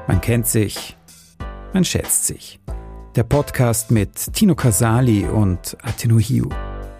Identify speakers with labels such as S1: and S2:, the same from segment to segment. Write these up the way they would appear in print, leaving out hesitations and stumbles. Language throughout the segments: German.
S1: Man kennt sich, man schätzt sich. Der Podcast mit Tino Casali und Ateno Hiu.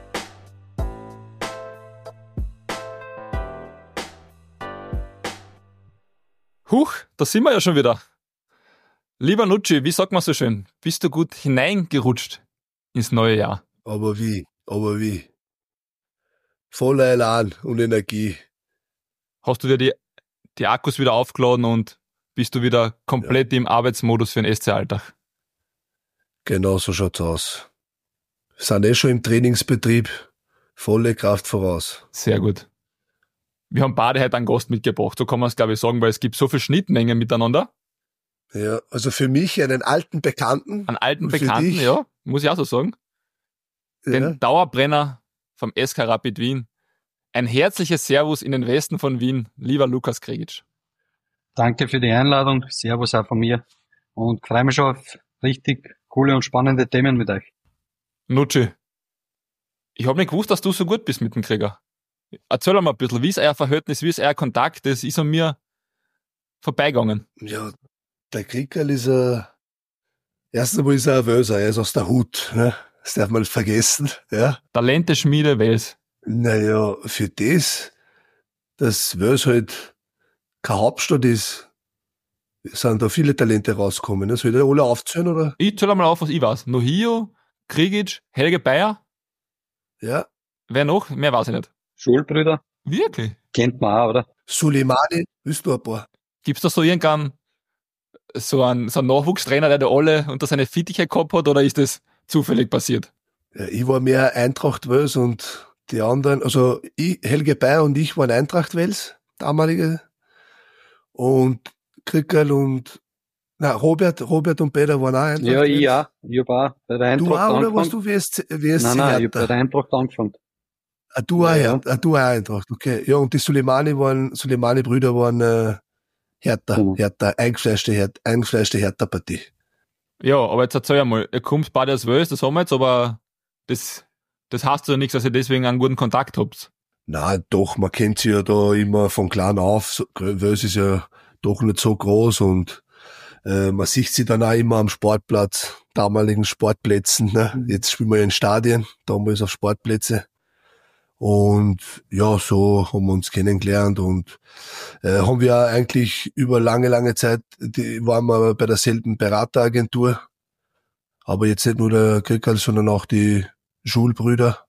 S2: Huch, da sind wir ja schon wieder. Lieber Nutschi, wie sagt man so schön? Bist du gut hineingerutscht ins neue Jahr?
S3: Aber wie? Voller Elan und Energie.
S2: Hast du dir die Akkus wieder aufgeladen und bist du wieder komplett im Arbeitsmodus für den SC-Alltag?
S3: Genau so schaut's aus. Wir sind schon im Trainingsbetrieb. Volle Kraft voraus.
S2: Sehr gut. Wir haben beide heute einen Gast mitgebracht, so kann man es glaube ich sagen, weil es gibt so viel Schnittmengen miteinander.
S3: Ja, also für mich einen alten Bekannten.
S2: Einen alten Bekannten,
S3: dich?
S2: ja, muss ich auch so sagen. Den
S3: Ja.
S2: Dauerbrenner vom SK Rapid Wien. Ein herzliches Servus in den Westen von Wien, lieber Lukas Kregic.
S4: Danke für die Einladung. Servus auch von mir. Und freue mich schon auf richtig coole und spannende Themen mit euch.
S2: Nutschi, ich habe nicht gewusst, dass du so gut bist mit dem Krieger. Erzähl mal ein bisschen, wie ist euer Verhältnis, wie ist euer Kontakt? Das ist an mir vorbeigegangen.
S3: Ja, der Krickerl ist erstens einmal ist er ein Wölser, er ist aus der Hut, ne? Das darf man nicht vergessen, ja.
S2: Talenteschmiede Wels.
S3: Naja, für das, dass Wels halt keine Hauptstadt ist, sind da viele Talente rausgekommen. Ne? Soll ich da alle aufzählen, oder?
S2: Ich zähl mal auf, was ich weiß. Nohio, Kregic, Helge Bayer.
S3: Ja.
S2: Wer noch? Mehr weiß ich nicht.
S4: Schulbrüder,
S2: Wirklich?
S4: kennt man auch, oder?
S3: Suleimani, willst du ein paar?
S2: Gibt's da so irgendeinen, so einen Nachwuchstrainer, der da alle unter seine Fittiche gehabt hat, oder ist das zufällig passiert?
S3: Ja, ich war mehr Eintracht Wels und die anderen, also Helge Bayer und ich waren Eintracht Wels, damalige. Und Krickerl und Robert und Peter waren auch Eintracht
S4: Ja,
S3: Wels.
S4: ich auch. Ich hab auch bei der Eintracht
S3: Du auch, oder
S4: angefangen.
S3: warst du WSC
S4: Nein, ich hab bei
S3: Hertha?
S4: der Eintracht angefangen.
S3: Du auch,
S4: Ja.
S3: du auch Eintracht, okay. Ja, und die Suleimani-Brüder waren Hertha,
S4: Genau.
S3: eingefleischte Hertha-Partie.
S2: Ja, aber jetzt erzähl einmal, ihr kommt beide aus Wels, das haben wir jetzt, aber das heißt ja nichts, dass ihr deswegen einen guten Kontakt habt.
S3: Na, doch, man kennt sie ja da immer von klein auf. Wels ist ja doch nicht so groß und man sieht sie dann auch immer am Sportplatz, damaligen Sportplätzen. Ne? Jetzt spielen wir ja in Stadien, damals auf Sportplätze. Und ja, so haben wir uns kennengelernt und haben wir eigentlich über lange Zeit, waren wir bei derselben Berateragentur, aber jetzt nicht nur der Krickerl, sondern auch die Schulbrüder.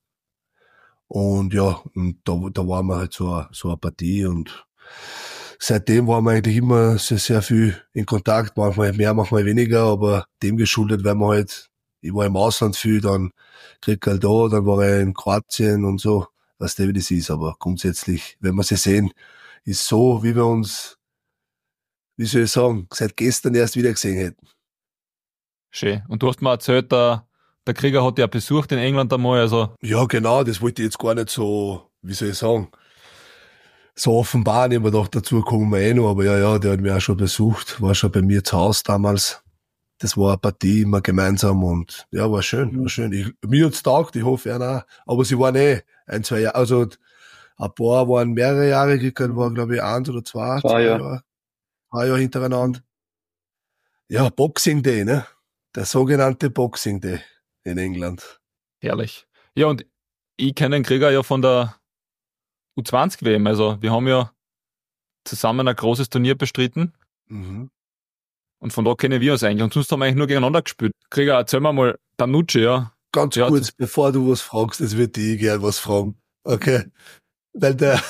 S3: Und ja, und da waren wir halt so eine Partie und seitdem waren wir eigentlich immer sehr viel in Kontakt, manchmal mehr, manchmal weniger, aber dem geschuldet, weil wir halt, ich war im Ausland viel, dann Krickerl da, dann war er in Kroatien und so, weißt du, wie das ist, aber grundsätzlich, wenn wir sie sehen, ist so, wie wir uns, wie soll ich sagen, seit gestern erst wieder gesehen hätten.
S2: Schön. Und du hast mir erzählt, der Krieger hat ja besucht in England einmal, also
S3: Ja, genau, das wollte ich jetzt gar nicht so, wie soll ich sagen, so offenbaren. Ich hab mir gedacht, dazu kommen wir noch, aber ja, der hat mich auch schon besucht, war schon bei mir zu Hause damals. Das war eine Partie immer gemeinsam und ja, war schön. Mir hat's taugt, ich hoffe auch. Aber sie waren 1, 2 Jahre, also ein paar waren mehrere Jahre gegangen, war glaube ich 1 oder 2 Jahre. 2 Jahre hintereinander. Ja, Boxing Day, ne? Der sogenannte Boxing Day in England.
S2: herrlich. Ja, und ich kenne den Krieger ja von der U20-WM, also wir haben ja zusammen ein großes Turnier bestritten
S3: Mhm.
S2: und von da kennen wir uns eigentlich und sonst haben wir eigentlich nur gegeneinander gespielt. Krieger, erzähl mir mal, der Nutschi, ja.
S3: Ganz
S2: Ja,
S3: kurz, bevor du was fragst, das würde ich gern was fragen. Okay. Weil der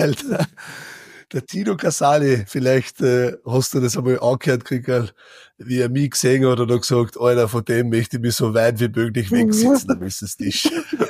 S3: Tino Casali, vielleicht hast du das einmal angehört, Krickerl, wie er mich gesehen hat und hat gesagt, Alter, von dem möchte ich mich so weit wie möglich wegsitzen am Essenstisch.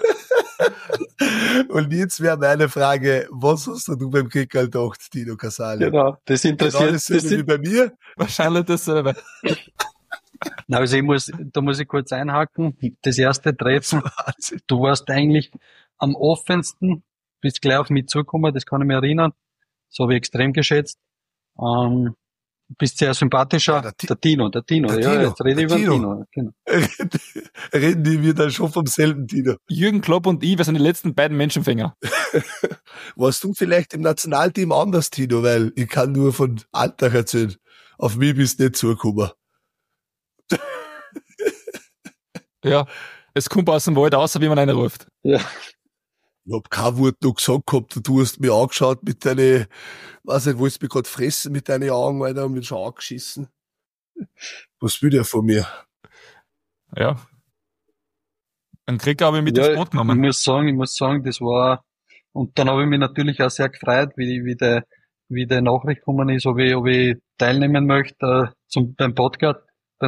S3: Und jetzt wäre meine Frage, was hast du beim Krickerl gedacht, Tino Casali?
S4: Genau, das
S3: Genau
S4: interessiert.
S3: dasselbe wie bei mir?
S2: Wahrscheinlich dasselbe.
S4: Na, also da muss ich kurz einhaken. Das erste Treffen, du warst eigentlich am offensten, bist gleich auf mich zugekommen, das kann ich mich erinnern. So habe ich extrem geschätzt. Bist sehr sympathischer.
S3: Ja,
S4: Der Tino. Ja, jetzt rede ich über den Tino. Genau.
S3: Reden die wir dann schon vom selben Tino?
S2: Jürgen Klopp und ich, wir sind die letzten beiden Menschenfänger.
S3: Warst du vielleicht im Nationalteam anders, Tino? Weil ich kann nur von Alltag erzählen. Auf mich bist du nicht zugekommen.
S2: Ja, es kommt aus dem Wald raus, wie man einen ruft.
S4: Ja.
S3: Ich hab kein Wort noch gesagt gehabt und du hast mich angeschaut mit deinen, weiß nicht, wolltest mich grad fressen mit deinen Augen, Alter, und mich schon angeschissen. Was will der von mir?
S2: Ja. Einen Krieg habe ich mit ins Boot genommen.
S4: Ich muss sagen, das war, und dann habe ich mich natürlich auch sehr gefreut, wie die Nachricht gekommen ist, ob ich teilnehmen möchte, beim Podcast,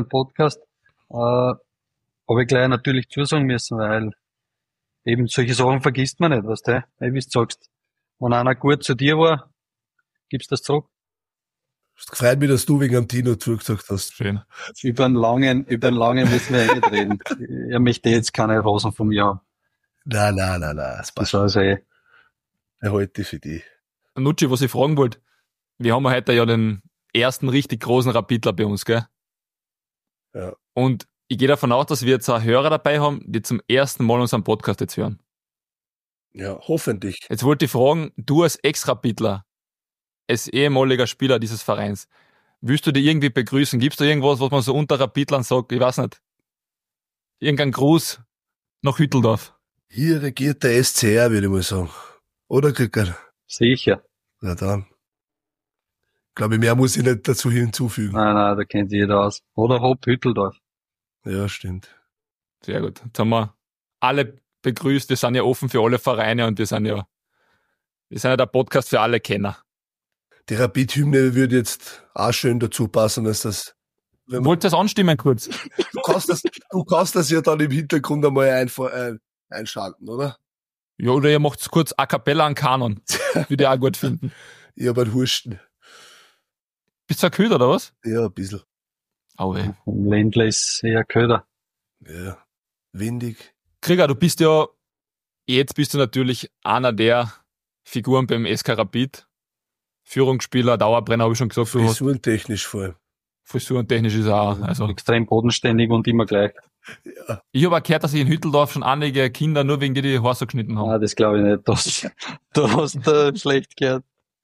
S4: habe ich gleich natürlich zusagen müssen, weil eben solche Sachen vergisst man nicht, weißt du, wie du sagst. Wenn einer gut zu dir war, gibst du das zurück.
S3: Es freut mich, dass du wegen am Tino zugesagt hast.
S2: Schön.
S4: Über einen langen müssen wir nicht reden. Er möchte jetzt keine Rosen von mir haben.
S3: Nein, das passt.
S4: Das war also
S3: Er halte für dich.
S2: Nutschi, was ich fragen wollte, wir haben heute ja den ersten richtig großen Rapidler bei uns, gell?
S3: Ja.
S2: Und ich gehe davon aus, dass wir jetzt auch Hörer dabei haben, die zum ersten Mal unseren Podcast jetzt hören.
S3: Ja, hoffentlich.
S2: Jetzt wollte ich fragen, du als Ex-Rapidler, als ehemaliger Spieler dieses Vereins, willst du dich irgendwie begrüßen? Gibt's da irgendwas, was man so unter Rapidlern sagt? Ich weiß nicht. Irgendein Gruß nach Hütteldorf.
S3: Hier regiert der SCR, würde ich mal sagen. Oder, Krieger?
S4: sicher.
S3: Ja, dann. Glaube ich, mehr muss ich nicht dazu hinzufügen.
S4: Nein, da kennt jeder aus. Oder Hopp Hütteldorf.
S3: Ja, stimmt.
S2: Sehr gut. Jetzt haben wir alle begrüßt. Wir sind ja offen für alle Vereine und wir sind ja der Podcast für alle Kenner.
S3: Die Rapid-Hymne würde jetzt auch schön dazu passen, als das.
S2: Wollt ihr das anstimmen kurz?
S3: Du kannst das ja dann im Hintergrund einmal einschalten, oder?
S2: Ja, oder ihr macht's kurz a cappella an Kanon. Würde ich auch gut finden.
S3: Ich hab einen Husten.
S2: Bist du erkühlt, oder was?
S3: Ja, ein bisschen.
S2: Au weh.
S4: Im Ländle ist eher Köder.
S3: Ja. Windig.
S2: Krieger, bist du natürlich einer der Figuren beim SK Rapid. Führungsspieler, Dauerbrenner, habe ich schon gesagt.
S3: Frisurentechnisch vor allem.
S2: Frisurentechnisch ist er auch. Also.
S4: Extrem bodenständig und immer gleich.
S3: Ja.
S2: Ich habe auch gehört, dass sich in Hütteldorf schon einige Kinder nur wegen dir die Haare so geschnitten haben.
S4: Ah, das glaube ich nicht. Du hast schlecht gehört.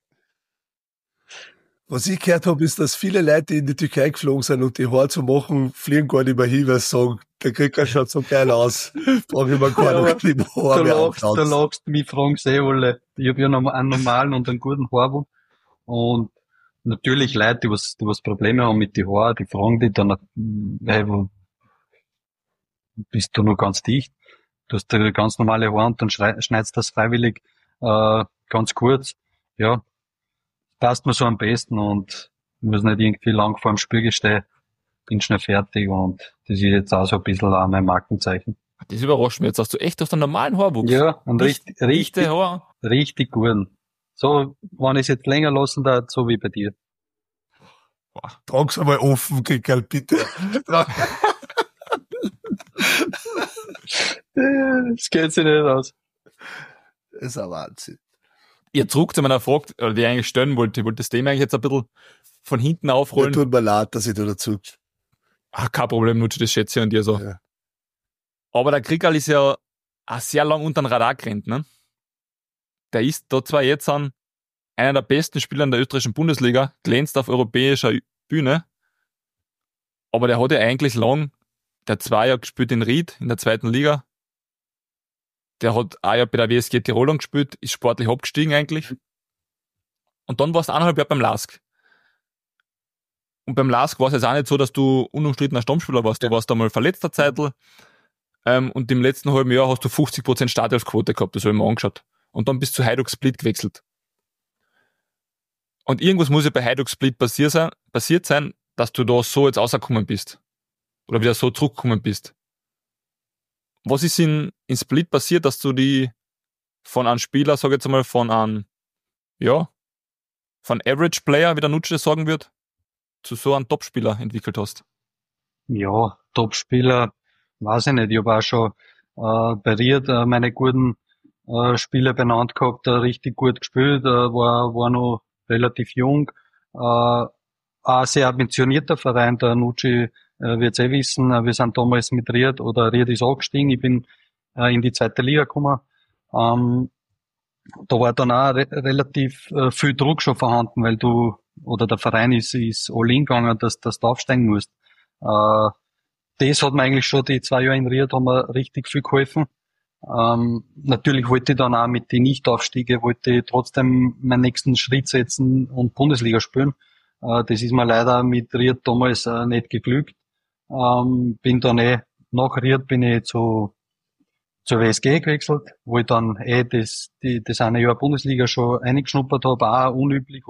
S3: Was ich gehört habe, ist, dass viele Leute, die in die Türkei geflogen sind und die Haare zu machen, fliegen gar nicht mehr hin, weil sie sagen, der Krieger schaut so geil aus. Brauche ich mir gar nicht mehr Haare mehr
S4: Du lachst, mich fragen sie alle. Ich habe ja noch einen normalen und einen guten Haarwuchs. Und natürlich Leute, die was Probleme haben mit den Haaren, die fragen dich dann, hey, wo bist du noch ganz dicht? Du hast eine ganz normale Haare und dann schneidest das freiwillig ganz kurz. Ja, passt mir so am besten und muss nicht irgendwie lang vor dem Spiegel stehen. Bin schnell fertig und das ist jetzt auch so ein bisschen auch mein Markenzeichen.
S2: Das überrascht mich jetzt. Hast du echt aus einem normalen Haarwuchs?
S4: Ja, und richtig
S2: Haar.
S4: gut. So, wenn ich es jetzt länger lassen darf, so wie bei dir.
S3: Trag's einmal offen, Krieger, bitte.
S4: Das geht sich nicht aus.
S3: Das ist ein Wahnsinn.
S2: Ihr zurück zu meiner Frage, die ich eigentlich stellen wollte. Ich wollte das Thema eigentlich jetzt ein bisschen von hinten
S3: Ja,
S2: aufrollen.
S3: tut mir leid, dass ich da dazu.
S2: Ach, kein Problem, Nutschi, das schätze ich an dir so.
S3: Ja.
S2: Aber der Kriegerl ist ja auch sehr lang unter den Radar gerannt, ne? Der ist da zwar jetzt einer der besten Spieler in der österreichischen Bundesliga, glänzt auf europäischer Bühne, aber der hat ja eigentlich der hat 2 Jahre gespielt in Ried, in der 2. Liga. Der hat auch ja bei der WSG Tirol gespielt, ist sportlich abgestiegen eigentlich. Und dann warst du 1,5 Jahre beim LASK. Und beim LASK war es jetzt auch nicht so, dass du unumstrittener Stammspieler warst. Du warst einmal verletzter Zeitl. Und im letzten halben Jahr hast du 50% Startelfquote gehabt, das habe ich mir angeschaut. Und dann bist du zu Hajduk Split gewechselt. Und irgendwas muss ja bei Hajduk Split passiert sein, dass du da so jetzt rausgekommen bist. Oder wieder so zurückgekommen bist. Was ist in Split passiert, dass du die von einem Spieler, sag ich jetzt einmal, von Average Player, wie der Nutschi das sagen wird, zu so einem Topspieler entwickelt hast?
S4: Ja, Topspieler, weiß ich nicht. Ich habe auch schon bei Ried meine guten Spieler benannt gehabt, richtig gut gespielt, war noch relativ jung. Ein sehr ambitionierter Verein, der Nutschi wird's wissen, wir sind damals mit Ried ist angestiegen, ich bin in die 2. Liga gekommen. Da war dann auch relativ viel Druck schon vorhanden, weil du oder der Verein ist all in gegangen, dass du aufsteigen musst. Das hat mir eigentlich schon die 2 Jahre in Ried haben mir richtig viel geholfen. Natürlich wollte ich dann auch mit den Nichtaufstiege, wollte ich trotzdem meinen nächsten Schritt setzen und Bundesliga spielen. Das ist mir leider mit Ried damals nicht geglückt. Bin dann nach Ried bin ich zur WSG gewechselt, wo ich dann das eine Jahr Bundesliga schon eingeschnuppert habe, auch unüblich.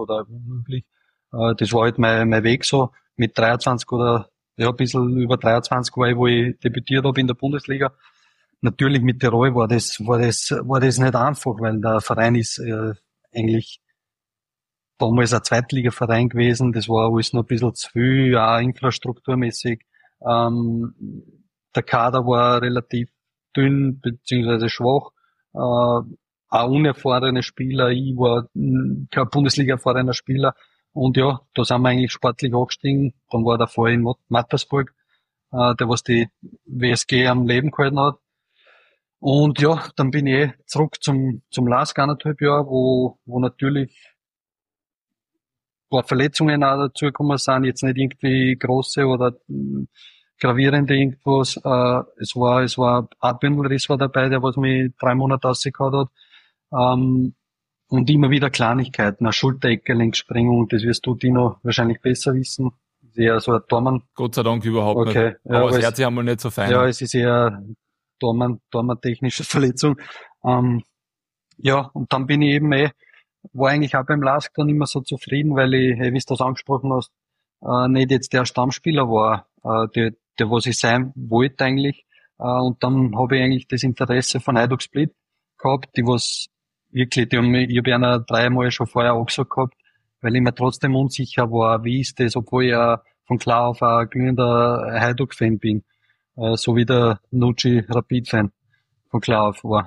S4: Das war halt mein Weg so. Mit 23 oder ein bisschen über 23 war ich, wo ich debütiert habe in der Bundesliga. Natürlich mit Tirol war das nicht einfach, weil der Verein ist eigentlich damals ein Zweitligaverein gewesen. Das war alles noch ein bisschen zu viel, auch infrastrukturmäßig. Der Kader war relativ dünn beziehungsweise schwach. Auch unerfahrene Spieler. Ich war kein Bundesliga-erfahrener Spieler. Und ja, da sind wir eigentlich sportlich angestiegen. Dann war der Fall in Mattersburg, der was die WSG am Leben gehalten hat. Und ja, dann bin ich zurück zum LASK 1,5 Jahre, wo natürlich ein paar Verletzungen auch dazugekommen sind, jetzt nicht irgendwie große oder gravierende irgendwas. Es war ein Bündelriss war dabei, der was mich 3 Monate rausgehauen hat. Und immer wieder Kleinigkeiten, eine Schulterecke, Längssprengung, das wirst du, Dino, wahrscheinlich besser wissen. Sehr so ein Dormann.
S2: Gott sei Dank überhaupt
S4: Okay.
S2: nicht. Aber es hört sich einmal nicht so fein
S4: Ja,
S2: an.
S4: es ist eher Dormann-technische Verletzung. Ja, und dann bin ich eben war eigentlich auch beim LASK dann immer so zufrieden, weil ich, wie du das angesprochen hast, nicht jetzt der Stammspieler war, der was ich sein wollte eigentlich. Und dann habe ich eigentlich das Interesse von Hajduk Split gehabt, die was wirklich, ich habe einer 3-mal schon vorher angesagt gehabt, weil ich mir trotzdem unsicher war, wie ist das, obwohl ich von klar auf ein glühender Hajduk-Fan bin, so wie der Nucci Rapid-Fan von klar auf war.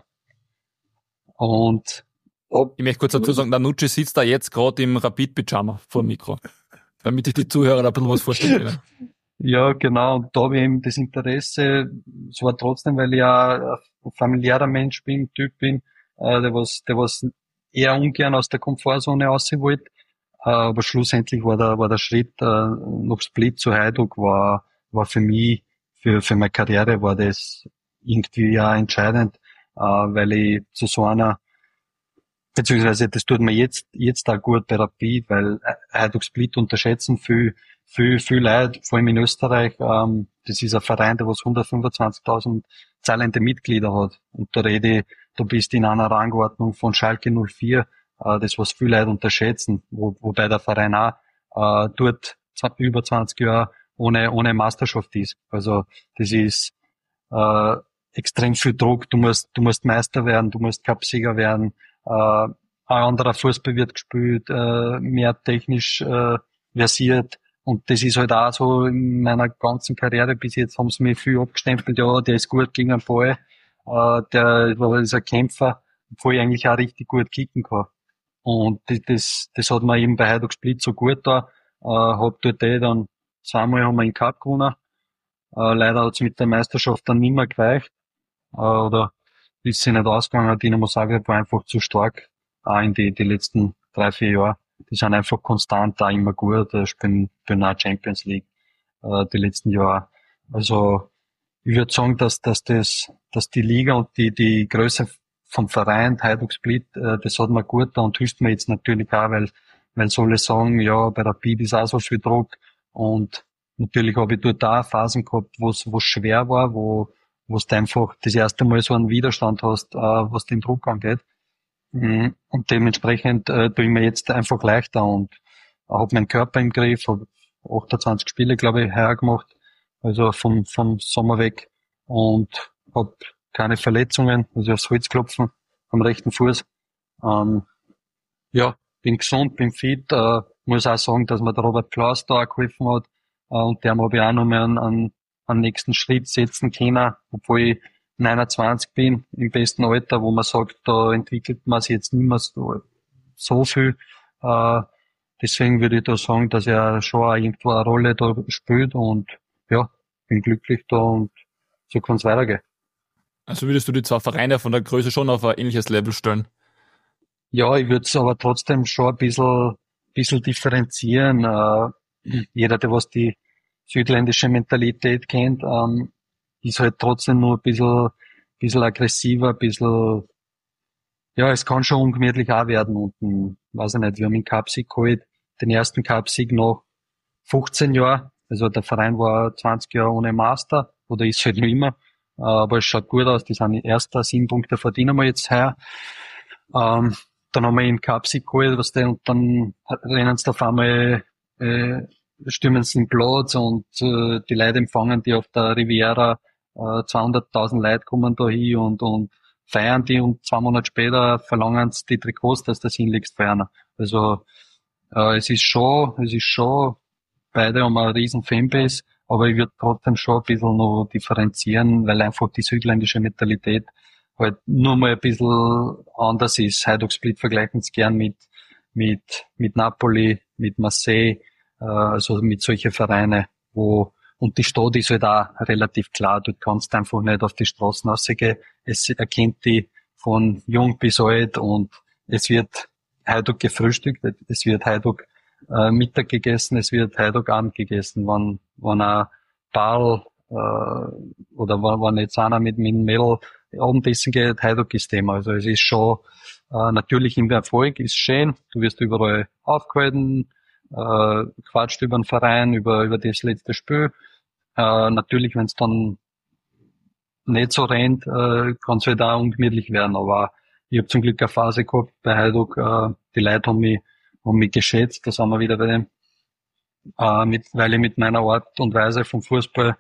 S4: Und
S2: Ich möchte kurz dazu sagen, der Nucci sitzt da jetzt gerade im Rapid-Pyjama vor dem Mikro, damit ich die Zuhörer da ein bisschen was vorstellen kann.
S4: ja, genau, und da habe ich eben das Interesse, es war trotzdem, weil ich ja ein familiärer Mensch bin, Typ bin, der was eher ungern aus der Komfortzone raus wollte. Aber schlussendlich war der Schritt nach Split zu Hajduk war für mich, für meine Karriere war das irgendwie ja entscheidend, weil ich zu so einer, beziehungsweise das tut mir jetzt auch gut bei Rapid, weil Hajduk Split unterschätzen viel Leute, vor allem in Österreich. Das ist ein Verein, der was 125.000 zahlende Mitglieder hat. Und du bist in einer Rangordnung von Schalke 04, das was viele Leute unterschätzen, wobei der Verein auch dort über 20 Jahre ohne Meisterschaft ist. Also das ist extrem viel Druck. Du musst Meister werden, du musst Cupsieger werden. Ein anderer Fußball wird gespielt, mehr technisch versiert. Und das ist halt auch so in meiner ganzen Karriere bis jetzt haben sie mich viel abgestempelt. Ja, der ist gut gegen den Ball. Der ist ein Kämpfer, obwohl ich eigentlich auch richtig gut kicken kann. Und das hat mir eben bei Hajduk Split so gut da. Hab dort dann 2-mal haben wir den Cup gewonnen. Leider hat's mit der Meisterschaft dann nicht mehr gereicht. Oder ist sie nicht ausgegangen. Dinamo Zagreb war einfach zu stark. Auch in die letzten 3-4 Jahre. Die sind einfach konstant da immer gut. Spielen auch Champions League, die letzten Jahre. Also, ich würde sagen, dass die Liga und die Größe vom Verein, Hajduk Split, das hat mir gut da und hilft mir jetzt natürlich auch, weil soll ich sagen, ja, bei Rapid ist auch so viel Druck und natürlich habe ich dort auch Phasen gehabt, wo es schwer war, wo du einfach das erste Mal so einen Widerstand hast, was den Druck angeht. Und dementsprechend tue ich mir jetzt einfach leichter und habe meinen Körper im Griff, habe 28 Spiele, glaube ich, heuer gemacht, also vom Sommer weg und habe keine Verletzungen, also aufs Holz klopfen am rechten Fuß. Ja, bin gesund, bin fit, muss auch sagen, dass mir der Robert Klaus da auch geholfen hat und dem habe ich auch noch mal einen nächsten Schritt setzen können, obwohl ich 29 bin, im besten Alter, wo man sagt, da entwickelt man sich jetzt nicht mehr so viel. Deswegen würde ich da sagen, dass er schon auch irgendwo eine Rolle da spielt und ja, bin glücklich da und so kann es weitergehen.
S2: Also würdest du die 2 Vereine von der Größe schon auf ein ähnliches Level stellen?
S4: Ja, ich würde es aber trotzdem schon ein bisschen bisschen differenzieren. Jeder, der was die südländische Mentalität kennt, ist halt trotzdem nur ein bisschen aggressiver, ein bisschen, ja, es kann schon ungemütlich auch werden. Und weiß ich nicht, wir haben den Cupsieg geholt, den ersten Cupsieg nach 15 Jahren. Also der Verein war 20 Jahre ohne Master, oder ist halt noch immer. Aber es schaut gut aus, die sind die ersten 7 Punkte verdienen wir jetzt heuer. Dann haben wir den Cupsieg geholt, und dann rennen sie auf einmal, stürmen sie den Platz und die Leute empfangen die auf der Riviera, 200.000 Leute kommen da hin und feiern die, und 2 Monate später verlangen sie die Trikots, dass du das hinlegst, feiern. Also es ist schon, beide haben eine riesen Fanbase, aber ich würde trotzdem schon ein bisschen noch differenzieren, weil einfach die südländische Mentalität halt nur mal ein bisschen anders ist. Hajduk Split vergleichen es gern mit Napoli, mit Marseille, also mit solchen Vereinen, und die Stadt ist halt auch relativ klar, du kannst einfach nicht auf die Straßen rausgehen, es erkennt die von jung bis alt, und es wird Hajduk gefrühstückt, es wird Hajduk Mittag gegessen, es wird Hajduk Abend gegessen, wenn ein Paar oder wenn jetzt einer mit dem Mädel Abendessen geht, Hajduk ist Thema. Also es ist schon natürlich im Erfolg, ist schön, du wirst überall aufgehalten, quatscht über den Verein, über das letzte Spiel. Natürlich, wenn es dann nicht so rennt, kann es halt auch ungemütlich werden, aber ich habe zum Glück eine Phase gehabt bei Hajduk, die Leute haben mich geschätzt, da sind wir wieder bei dem, weil ich mit meiner Art und Weise vom Fußball,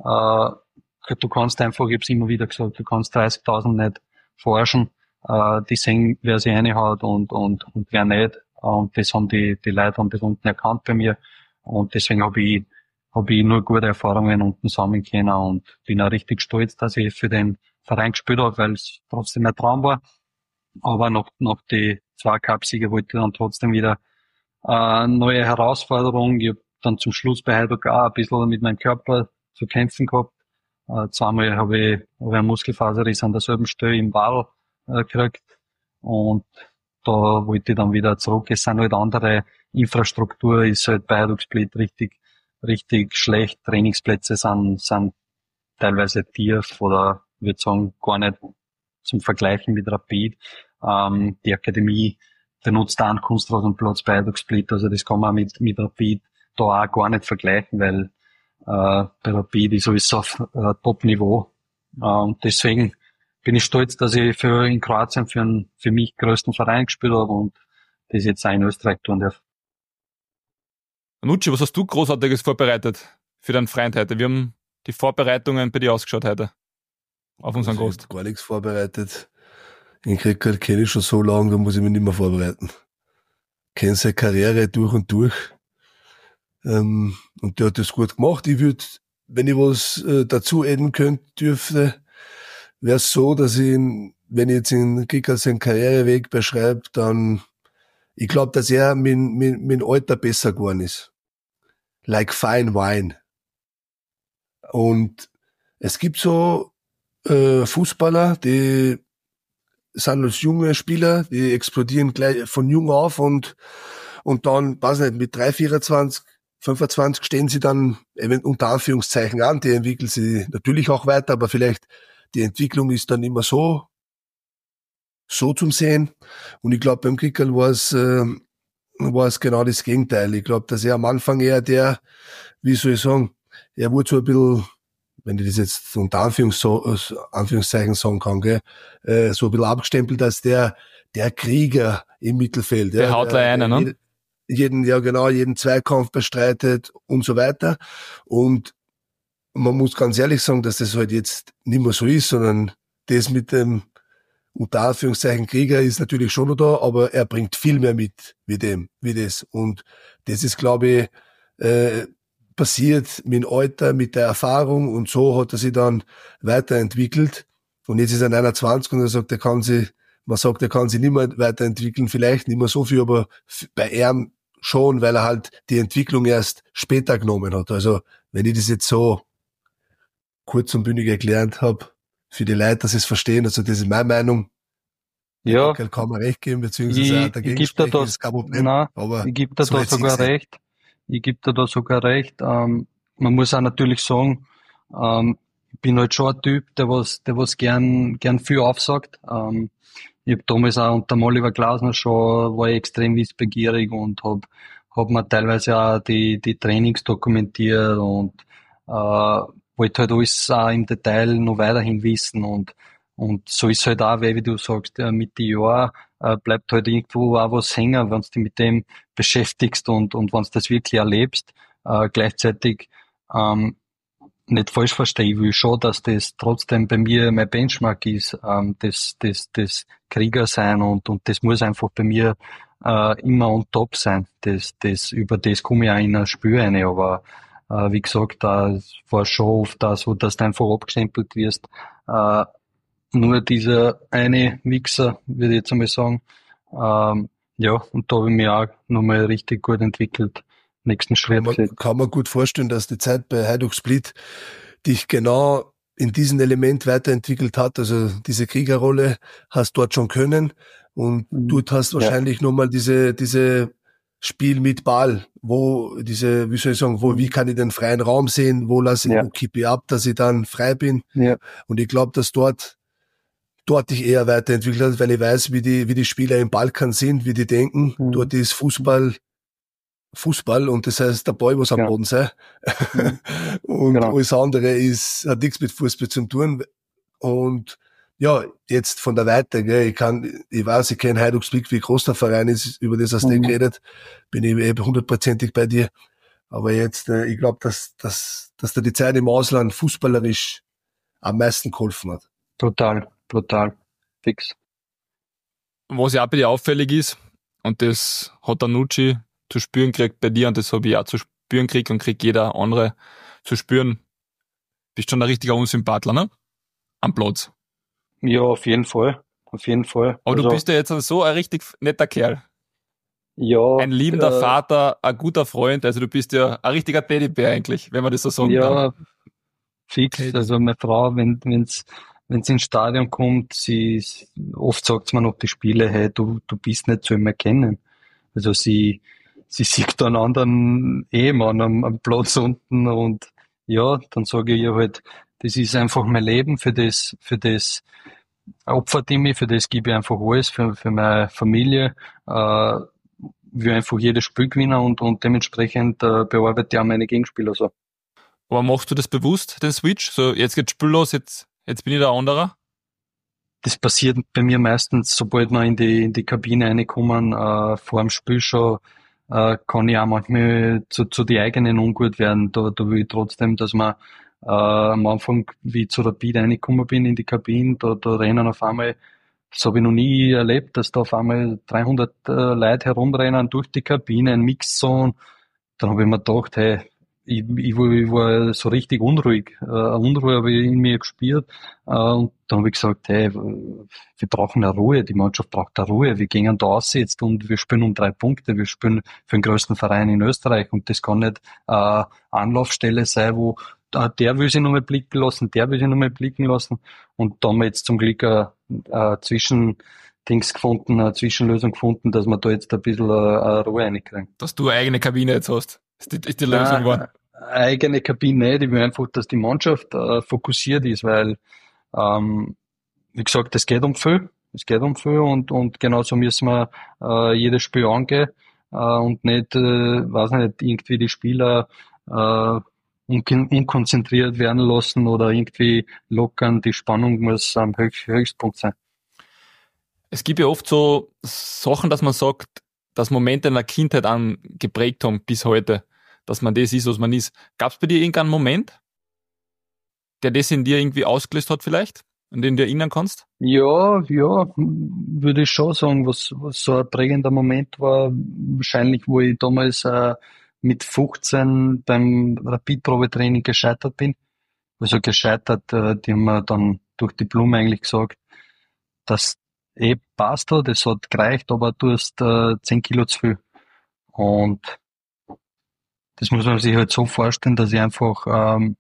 S4: du kannst einfach, ich habe es immer wieder gesagt, du kannst 30.000 nicht forschen, die sehen, wer sich reinhaut und wer nicht, und das haben die Leute haben das unten erkannt bei mir, und deswegen habe ich nur gute Erfahrungen unten sammeln können, und bin auch richtig stolz, dass ich für den Verein gespielt habe, weil es trotzdem mein Traum war. Aber nach die 2 Cupsiege wollte ich dann trotzdem wieder neue Herausforderung. Ich habe dann zum Schluss bei Hajduk auch ein bisschen mit meinem Körper zu kämpfen gehabt. 2-mal habe ich einen Muskelfaserriss an derselben Stelle im Wal gekriegt, und da wollte ich dann wieder zurück. Es sind halt andere Infrastruktur, ist halt bei Hajduk Split richtig schlecht. Trainingsplätze sind teilweise tief, oder ich würde sagen gar nicht zum Vergleichen mit Rapid. Die Akademie benutzt einen Kunstrasenplatz bei Hajduk Split, also das kann man mit Rapid da auch gar nicht vergleichen, weil bei Rapid ist sowieso auf Top-Niveau. Und deswegen bin ich stolz, dass ich in Kroatien für mich größten Verein gespielt habe und das jetzt auch in Österreich tun darf.
S2: Nucci, was hast du Großartiges vorbereitet für deinen Freund heute? Wie haben die Vorbereitungen bei dir ausgeschaut heute auf unseren Gast?
S3: Ich hab gar nichts vorbereitet. Den Krickel kenne ich schon so lange, da muss ich mich nicht mehr vorbereiten. Kenne seine Karriere durch und durch. Und der hat das gut gemacht. Ich würde, wenn ich was dazu adden dürfte, wäre es so, dass wenn ich jetzt in Krickel seinen Karriereweg beschreibe, dann, ich glaube, dass er mit Alter besser geworden ist. Like fine wine. Und es gibt so Fußballer, die sind als junge Spieler, die explodieren gleich von jung auf und dann, weiß nicht, mit 3, 24, 25 stehen sie dann unter Anführungszeichen an, die entwickeln sie natürlich auch weiter, aber vielleicht die Entwicklung ist dann immer so zum Sehen. Und ich glaube, beim Krickel war es genau das Gegenteil. Ich glaube, dass er am Anfang eher wie soll ich sagen, er wurde so ein bisschen, wenn ich das jetzt unter Anführungszeichen sagen kann, gell, so ein bisschen abgestempelt als der Krieger im Mittelfeld.
S2: Der haut gleich einen, ne?
S3: Jeden Zweikampf bestreitet und so weiter. Und man muss ganz ehrlich sagen, dass das halt jetzt nicht mehr so ist, sondern das mit dem unter Anführungszeichen Krieger ist natürlich schon noch da, aber er bringt viel mehr mit wie das. Und das ist, glaube ich, passiert mit dem Alter, mit der Erfahrung, und so hat er sich dann weiterentwickelt. Und jetzt ist er 29 und er kann sich nicht mehr weiterentwickeln, vielleicht nicht mehr so viel, aber bei ihm schon, weil er halt die Entwicklung erst später genommen hat. Also, wenn ich das jetzt so kurz und bündig erklärt habe, für die Leute, dass sie es verstehen, also das ist meine Meinung.
S4: Ja,
S3: Kann man recht geben, beziehungsweise auch dagegen
S4: gebe dir
S3: sprechen,
S4: das,
S3: ist kein Problem.
S4: nein,
S3: Aber
S4: ich gebe dir
S3: so
S4: da
S3: hätte ich
S4: sogar
S3: gesehen.
S4: recht. Ich gebe dir da sogar recht. Man muss auch natürlich sagen, ich bin halt schon ein Typ, der was gern viel aufsagt. Ich habe damals auch unter dem Oliver Glasner schon, war ich extrem wissbegierig und hab mir teilweise auch die Trainings dokumentiert und wollte halt alles auch im Detail noch weiterhin wissen und so ist halt auch, weil, wie du sagst, mit den Jahren bleibt halt irgendwo auch was hängen, wenn du dich mit dem beschäftigst und wenn du das wirklich erlebst. Gleichzeitig nicht falsch verstehe, ich will schon, dass das trotzdem bei mir mein Benchmark ist, das Krieger sein und das muss einfach bei mir immer on top sein. Über das komme ich auch in ein Spiel rein, aber wie gesagt, da war schon oft da so, dass du einfach abgestempelt wirst. Nur dieser eine Wichser, würde ich jetzt einmal sagen. Ja, und da habe ich mich auch nochmal richtig gut entwickelt. Nächsten Schritt gesetzt.
S3: Kann man gut vorstellen, dass die Zeit bei Hajduk Split dich genau in diesem Element weiterentwickelt hat. Also diese Kriegerrolle hast dort schon können und du hast wahrscheinlich nochmal diese Spiel mit Ball, wie kann ich den freien Raum sehen, wo kippe ich ab, dass ich dann frei bin.
S4: Ja.
S3: Und ich glaube, dass dort dich eher weiterentwickelt hat, weil ich weiß, wie die Spieler im Balkan sind, wie die denken. Dort ist Fußball und das heißt, der Ball muss am Boden sein. Und alles andere hat nichts mit Fußball zu tun. Und ja, jetzt von der Weite, gell, ich kenne Hajduk Split, wie groß der Verein ist, über das hast du geredet, bin ich eben 100%ig bei dir. Aber jetzt, ich glaube, dass dir die Zeit im Ausland fußballerisch am meisten geholfen hat.
S4: Total, fix.
S2: Was ja auch bei dir auffällig ist, und das hat der Nucci zu spüren gekriegt bei dir, und das habe ich auch zu spüren gekriegt und kriegt jeder andere zu spüren, bist schon ein richtiger Unsympathler, ne? Am Platz.
S4: Ja, auf jeden Fall.
S2: Aber also, du bist ja jetzt so ein richtig netter Kerl.
S4: Ja.
S2: Ein liebender Vater, ein guter Freund, also du bist ja ein richtiger Teddybär eigentlich, wenn man das so sagen kann.
S4: Ja, fix. Also meine Frau, wenn's ins Stadion kommt, oft sagt sie mir nach die Spiele, hey, du bist nicht zu ihm erkennen. Also sie sieht einen anderen Ehemann am Platz unten und ja, dann sage ich ihr halt, das ist einfach mein Leben, für das opfert ich mich, für das gebe ich einfach alles, für meine Familie, will einfach jedes Spiel gewinnen und dementsprechend bearbeite ich auch meine Gegenspieler so.
S2: Aber machst du das bewusst, den Switch? So, jetzt geht's Spiel los, jetzt bin ich der andere?
S4: Das passiert bei mir meistens, sobald wir in die Kabine reinkommen, vor dem Spiel schon, kann ich auch manchmal zu die eigenen ungut werden. Da will ich trotzdem, dass man am Anfang, wie ich zu Rapid reingekommen bin in die Kabine, da rennen auf einmal, das habe ich noch nie erlebt, dass da auf einmal 300 Leute herumrennen durch die Kabine, ein Mixzone. Dann habe ich mir gedacht, hey, ich war so richtig unruhig. Unruhe habe ich in mir gespürt. Und dann habe ich gesagt, hey, wir brauchen eine Ruhe. Die Mannschaft braucht eine Ruhe. Wir gehen da raus jetzt und wir spielen um 3 Punkte. Wir spielen für den größten Verein in Österreich. Und das kann nicht Anlaufstelle sein, wo der will sich nochmal blicken lassen, der will sich nochmal blicken lassen. Und da haben wir jetzt zum Glück eine Zwischenlösung gefunden, dass wir da jetzt ein bisschen Ruhe reinkriegen.
S2: Dass du eine eigene Kabine jetzt hast. Ist die Lösung geworden?
S4: Eigene Kabine nicht. Ich will einfach, dass die Mannschaft fokussiert ist, weil, wie gesagt, es geht um viel. Und genauso müssen wir jedes Spiel angehen und nicht, irgendwie die Spieler unkonzentriert werden lassen oder irgendwie lockern. Die Spannung muss am Höchstpunkt sein.
S2: Es gibt ja oft so Sachen, dass man sagt, dass Momente in der Kindheit an geprägt haben bis heute, dass man das ist, was man ist. Gab es bei dir irgendeinen Moment, der das in dir irgendwie ausgelöst hat vielleicht, an den du dich erinnern kannst?
S4: Ja, würde ich schon sagen, was so ein prägender Moment war, wahrscheinlich, wo ich damals mit 15 beim Rapid-Probetraining gescheitert bin. Also gescheitert, die haben mir dann durch die Blume eigentlich gesagt, dass passt hat, es hat gereicht, aber du hast 10 Kilo zu viel. Und das muss man sich halt so vorstellen, dass ich einfach,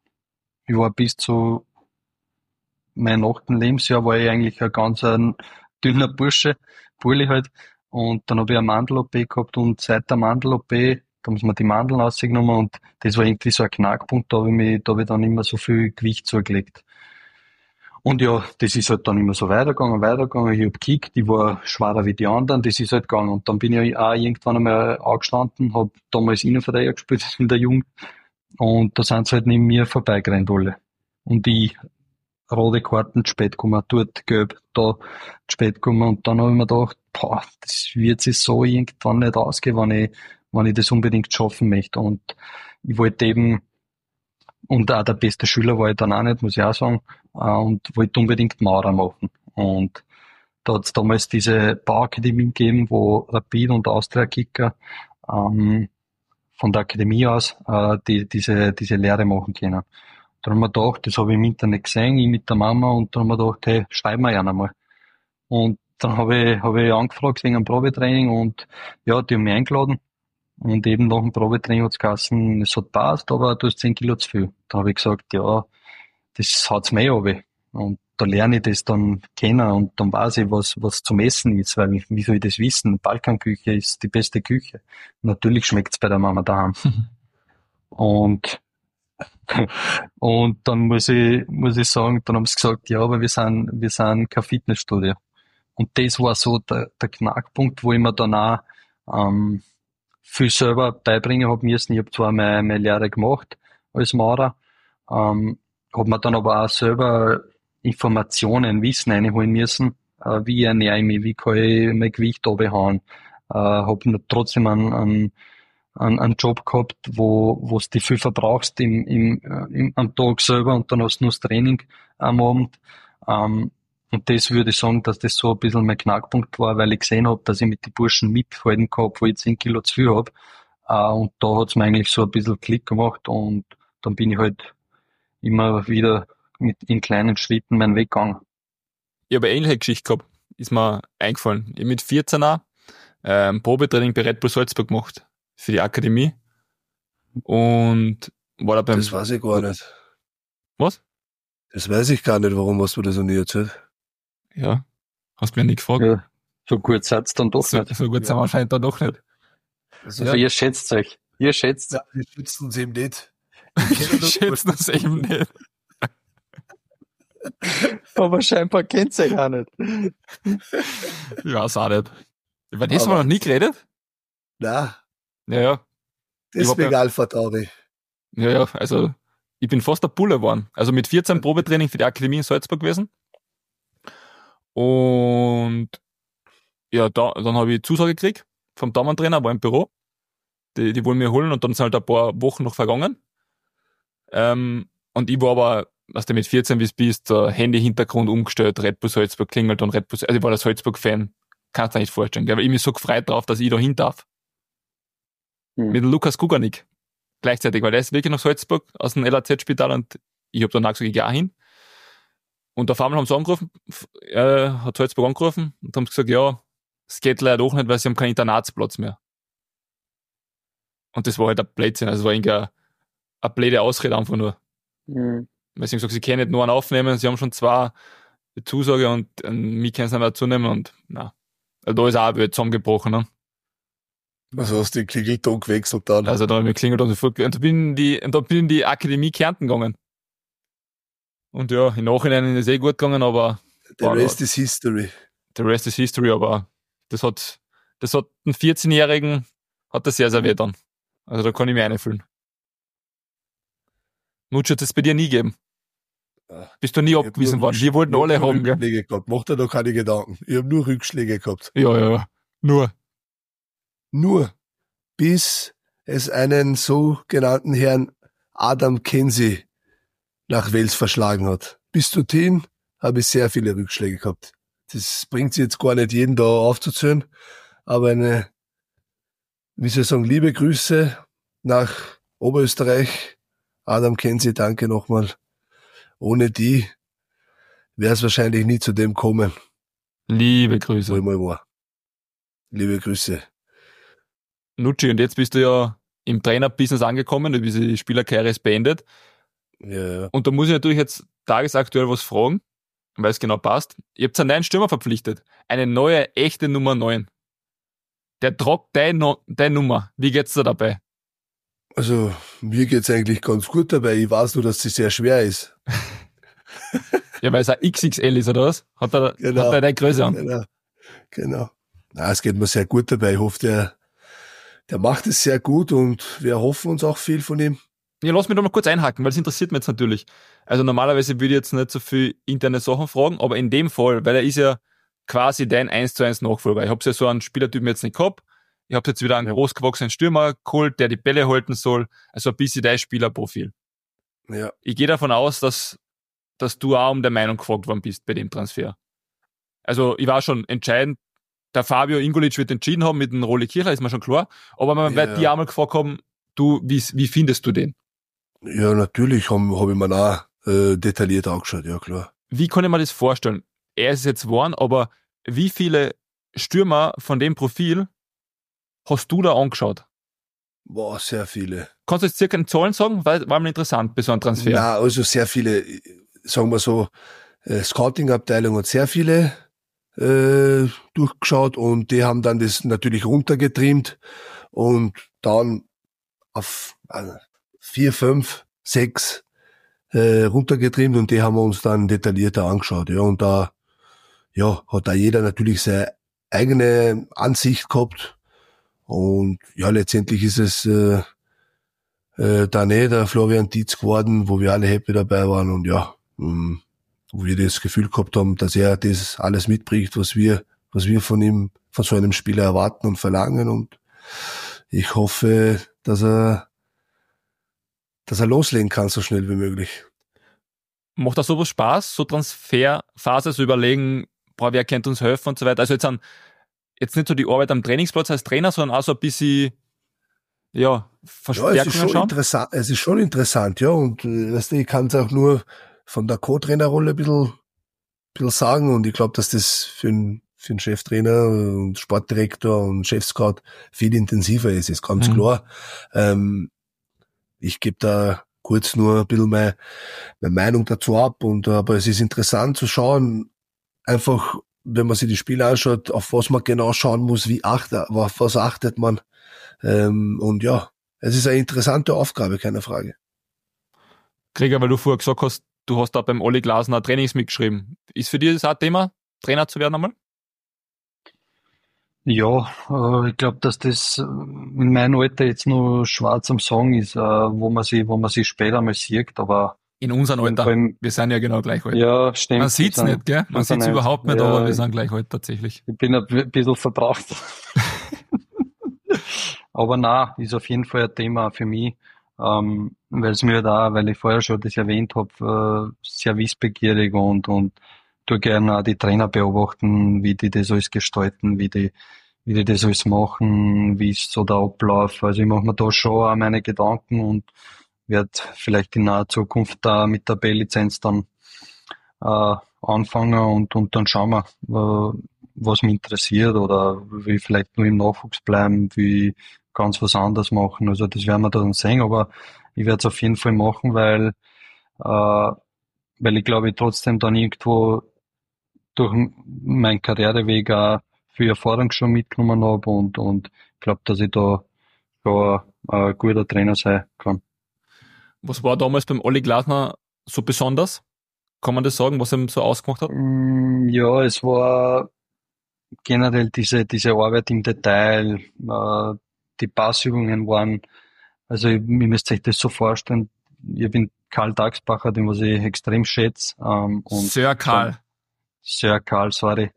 S4: ich war bis zu meinem 8. Lebensjahr war ich eigentlich ein ganz dünner Burli halt. Und dann habe ich eine Mandel-OP gehabt und seit der Mandel-OP, da muss man die Mandeln rausgenommen und das war irgendwie so ein Knackpunkt, da habe ich dann immer so viel Gewicht zugelegt. Und ja, das ist halt dann immer so weitergegangen. Ich hab gekickt, ich war schwerer wie die anderen, das ist halt gegangen. Und dann bin ich auch irgendwann einmal angestanden, hab damals Innenverteidiger gespielt in der Jugend. Und da sind sie halt neben mir vorbeigerannt alle. Und ich, rote Karten zu spät gekommen, dort gelb, da zu spät gekommen. Und dann habe ich mir gedacht, boah, das wird sich so irgendwann nicht ausgehen, wenn ich das unbedingt schaffen möchte. Und ich wollte eben, und auch der beste Schüler war ich dann auch nicht, muss ich auch sagen, und wollte unbedingt Maurer machen. Und da hat es damals diese Bauakademie gegeben, wo Rapid und Austria Kicker von der Akademie aus diese Lehre machen können. Dann haben wir gedacht, das habe ich im Internet gesehen, ich mit der Mama, und dann haben wir gedacht, hey, schreiben wir ja einmal. Und dann habe ich angefragt wegen einem Probetraining und ja, die haben mich eingeladen. Und eben nach dem Probetraining hat's geheißen, es hat passt, aber du hast 10 Kilo zu viel. Da habe ich gesagt, ja, das haut's mir runter. Und da lerne ich das dann kennen und dann weiß ich, was zum Essen ist, weil wie soll ich das wissen? Balkanküche ist die beste Küche. Natürlich schmeckt's bei der Mama daheim. Und dann muss ich sagen, dann haben sie gesagt, ja, aber wir sind kein Fitnessstudio. Und das war so der Knackpunkt, wo ich mir dann auch viel selber beibringen habe müssen. Ich habe zwar meine Lehre gemacht als Maurer, habe mir dann aber auch selber Informationen, Wissen einholen müssen, wie ernähre ich mich, wie kann ich mein Gewicht runterhauen. Habe trotzdem einen Job gehabt, wo du viel verbrauchst am Tag selber und dann hast du nur das Training am Abend. Und das würde ich sagen, dass das so ein bisschen mein Knackpunkt war, weil ich gesehen habe, dass ich mit den Burschen mithalten kann, obwohl ich 10 Kilo zu viel habe. Und da hat's mir eigentlich so ein bisschen Klick gemacht und dann bin ich halt immer wieder in kleinen Schritten meinen Weg gegangen.
S2: Ich habe eine ähnliche Geschichte gehabt, ist mir eingefallen. Ich habe mit 14 auch Probetraining bei Red Bull Salzburg gemacht für die Akademie und war da beim...
S3: Das weiß ich gar nicht.
S2: Was?
S3: Das weiß ich gar nicht, warum hast du das noch nie erzählt?
S2: Ja, hast mir nicht gefragt.
S4: Ja, so gut seid's dann doch
S2: So,
S4: nicht.
S2: so gut sind wir anscheinend dann doch nicht.
S3: Also,
S4: Also ihr schätzt euch. Ihr schätzt.
S3: ja, wir schützen uns eben nicht.
S2: Wir schätzen das eben nicht.
S4: Aber scheinbar kennt's euch auch nicht.
S2: Ich weiß auch nicht. Über das haben wir noch nie geredet?
S3: Na,
S2: Ja.
S3: deswegen Alpha Tauri.
S2: Ja, also ich bin fast der Bulle geworden. Also mit 14 Probetraining für die Akademie in Salzburg gewesen. Und ja, dann habe ich Zusage gekriegt vom Damentrainer, war im Büro. Die wollen mich holen und dann sind halt ein paar Wochen noch vergangen. Und ich war aber, was du mit 14 bist, der Handy-Hintergrund umgestellt, Red Bull Salzburg klingelt und Red Bull, also ich war der Salzburg-Fan. Kannst du dir nicht vorstellen, aber ich mich so gefreut drauf, dass ich da hin darf. Mit dem Lukas Kuganik. Gleichzeitig, weil der ist wirklich nach Salzburg aus dem LAZ-Spital und ich habe danach gesagt, ich gehe auch hin. Und auf einmal haben sie angerufen, hat Salzburg angerufen und haben gesagt, ja, es geht leider doch nicht, weil sie haben keinen Internatsplatz mehr. Und das war halt ein Blödsinn, also es war irgendwie eine blöde Ausrede einfach nur.
S4: Mhm.
S2: Weil sie haben gesagt, sie können nicht nur einen aufnehmen, sie haben schon 2 Zusage und mich können sie nicht dazu nehmen und na. Also da ist auch eine Welt zusammengebrochen, ne?
S3: Also hast du den Klingelton gewechselt dann.
S2: Also da habe ich mich geklingelt und sofort, und da bin ich in die Akademie Kärnten gegangen. Und ja, im Nachhinein ist es gut gegangen, aber
S3: The rest is history.
S2: the rest is history, aber das hat einen 14-Jährigen, hat das sehr, sehr weh dann. Also da kann ich mich einfühlen. Nutsch hat es bei dir nie gegeben. Bist du nie abgewiesen worden? Wir wollten alle haben, gell?
S3: Rückschläge gehabt. Mach dir da keine Gedanken. Ich habe nur Rückschläge gehabt.
S2: Ja.
S3: Nur bis es einen sogenannten Herrn Adam Kenzie nach Wels verschlagen hat. Bis dorthin habe ich sehr viele Rückschläge gehabt. Das bringt sich jetzt gar nicht jeden da aufzuzählen, aber liebe Grüße nach Oberösterreich. Adam Kenzie, danke nochmal. Ohne die wäre es wahrscheinlich nie zu dem kommen,
S2: Liebe Grüße.
S3: wo ich mal war. Liebe Grüße.
S2: Nutschi, und jetzt bist du ja im Trainerbusiness angekommen, du bist die Spielerkarriere ist beendet.
S3: Ja.
S2: Und da muss ich natürlich jetzt tagesaktuell was fragen. weil es genau passt. Ihr habt einen neuen Stürmer verpflichtet. Eine neue, echte Nummer 9. Der tragt deine Nummer. Wie geht's dir dabei?
S3: Also, mir geht's eigentlich ganz gut dabei. Ich weiß nur, dass sie sehr schwer ist.
S2: Ja, weil es ein XXL ist, oder was? Hat er deine Größe an?
S3: Genau. Na, es geht mir sehr gut dabei. Ich hoffe, der macht es sehr gut und wir hoffen uns auch viel von ihm.
S2: Ja, lass mich doch mal kurz einhaken, weil es interessiert mich jetzt natürlich. Also normalerweise würde ich jetzt nicht so viel interne Sachen fragen, aber in dem Fall, weil er ist ja quasi dein 1:1 Nachfolger. Ich habe ja so einen Spielertypen jetzt nicht gehabt. Ich habe jetzt wieder einen großgewachsenen Stürmer geholt, der die Bälle halten soll. Also ein bisschen dein Spielerprofil.
S3: Ja.
S2: Ich gehe davon aus, dass du auch um der Meinung gefragt worden bist bei dem Transfer. Also ich war schon entscheidend, der Fabio Ingolic wird entschieden haben mit dem Rolli Kircher, ist mir schon klar. Aber man wird die auch mal gefragt haben, du, wie findest du den?
S3: Ja, natürlich hab ich mir auch detailliert angeschaut, ja klar.
S2: Wie kann ich mir das vorstellen? Er ist jetzt geworden, aber wie viele Stürmer von dem Profil hast du da angeschaut?
S3: Boah, sehr viele.
S2: Kannst du jetzt circa in Zahlen sagen? War mir interessant bei so einem Transfer.
S3: Na, also sehr viele, sagen wir so, Scouting-Abteilung hat sehr viele durchgeschaut und die haben dann das natürlich runtergetrimmt und dann auf 4, 5, 6 runtergetrimmt und die haben wir uns dann detaillierter angeschaut. Ja, und da hat da jeder natürlich seine eigene Ansicht gehabt und ja, letztendlich ist es dann der Florian Dietz geworden, wo wir alle happy dabei waren und ja, wo wir das Gefühl gehabt haben, dass er das alles mitbringt, was wir von ihm, von so einem Spieler erwarten und verlangen und ich hoffe, dass er loslegen kann, so schnell wie möglich.
S2: Macht das sowas Spaß, so Transferphase, so überlegen, wer könnte uns helfen und so weiter? Also jetzt nicht so die Arbeit am Trainingsplatz als Trainer, sondern auch so ein bisschen, Verstärkungen schauen?
S3: Es ist schon interessant, ja, und ich kann es auch nur von der Co-Trainerrolle ein bisschen sagen und ich glaube, dass das für einen Cheftrainer und Sportdirektor und Chefscout viel intensiver ist ganz klar. Ich gebe da kurz nur ein bisschen meine Meinung dazu ab aber es ist interessant zu schauen, einfach, wenn man sich die Spiele anschaut, auf was man genau schauen muss, auf was achtet man. Und ja, es ist eine interessante Aufgabe, keine Frage.
S2: Gregor, weil du vorher gesagt hast, du hast da beim Olli Glasner Trainings mitgeschrieben. Ist für dich das auch ein Thema, Trainer zu werden einmal?
S4: Ja, ich glaube, dass das in meinem Alter jetzt nur schwarz am Sagen ist, wo man sich später mal sieht, aber
S2: in unserem Alter. Wir sind ja genau gleich alt.
S4: Ja, stimmt.
S2: Man sieht's nicht, gell? Man sieht's überhaupt nicht, aber wir sind gleich alt tatsächlich.
S4: Ich bin ein bisschen verbraucht. Aber nein, ist auf jeden Fall ein Thema für mich, weil es mir da, weil ich vorher schon das erwähnt habe, sehr wissbegierig und tue gerne auch die Trainer beobachten, wie die das alles gestalten, wie die das alles machen, wie ist so der Ablauf. Also ich mache mir da schon auch meine Gedanken und werde vielleicht in naher Zukunft da mit der B-Lizenz dann anfangen und dann schauen wir, was mich interessiert oder will vielleicht nur im Nachwuchs bleiben, wie ganz was anderes machen. Also das werden wir dann sehen, aber ich werde es auf jeden Fall machen, weil ich glaube, ich trotzdem dann irgendwo durch meinen Karriereweg auch viel Erfahrung schon mitgenommen habe und glaube, dass ich da schon ein guter Trainer sein kann.
S2: Was war damals beim Olli Glasner so besonders? Kann man das sagen, was er so ausgemacht hat?
S4: Ja, es war generell diese Arbeit im Detail, die Passübungen waren, also ihr müsst euch das so vorstellen, ich bin Karl Dagsbacher, den was ich extrem schätze.
S2: Sir Karl,
S4: sorry.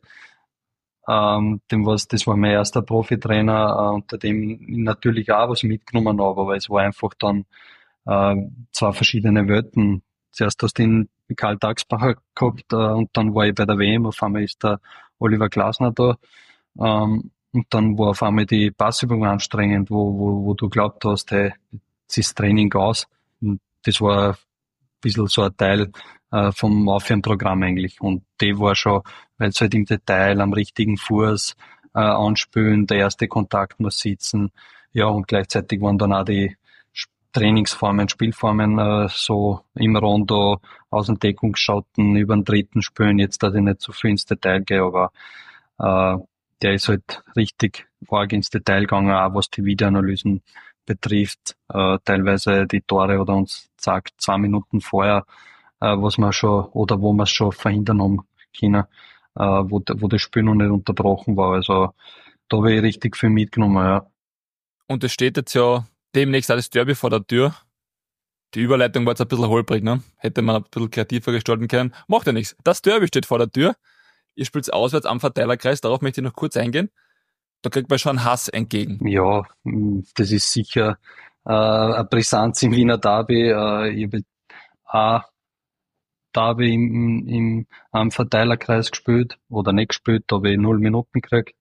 S4: Das war mein erster Profitrainer, unter dem ich natürlich auch was mitgenommen habe, aber es war einfach dann zwei verschiedene Welten. Zuerst hast du den Karl Dagsbacher gehabt und dann war ich bei der WM, auf einmal ist der Oliver Glasner da und dann war auf einmal die Passübung anstrengend, wo du glaubt hast, hey, jetzt ist Training aus. Und das war ein bisschen so ein Teil vom Aufwärmprogramm eigentlich und die war schon, weil es halt im Detail am richtigen Fuß anspülen, der erste Kontakt muss sitzen, ja und gleichzeitig waren dann auch die Trainingsformen, Spielformen, so im Rondo, aus dem Deckungsschotten, über den dritten spielen. Jetzt, dass ich nicht so viel ins Detail gehe, aber der ist halt richtig arg ins Detail gegangen, auch was die Videoanalysen betrifft. Teilweise die Tore oder uns sagt 2 Minuten vorher, was wir schon oder wo wir es schon verhindern haben können, wo das Spiel noch nicht unterbrochen war. Also da habe ich richtig viel mitgenommen, ja.
S2: Und es steht jetzt ja demnächst auch das Derby vor der Tür. Die Überleitung war jetzt ein bisschen holprig, ne? Hätte man ein bisschen kreativer gestalten können. Macht ja nichts. Das Derby steht vor der Tür. Ihr spielt auswärts am Verteilerkreis, darauf möchte ich noch kurz eingehen. Da kriegt man schon Hass entgegen.
S4: Ja, das ist sicher eine Brisanz im Wiener Derby. Ich habe auch Derby am Verteilerkreis gespielt oder nicht gespielt, da habe ich 0 Minuten gekriegt.